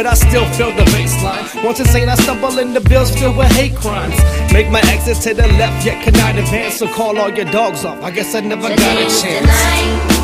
I still feel the baseline. Once insane, I stumble into bills filled with hate crimes. Make my exit to the left, yet cannot advance. So call all your dogs off, I guess I never got a chance.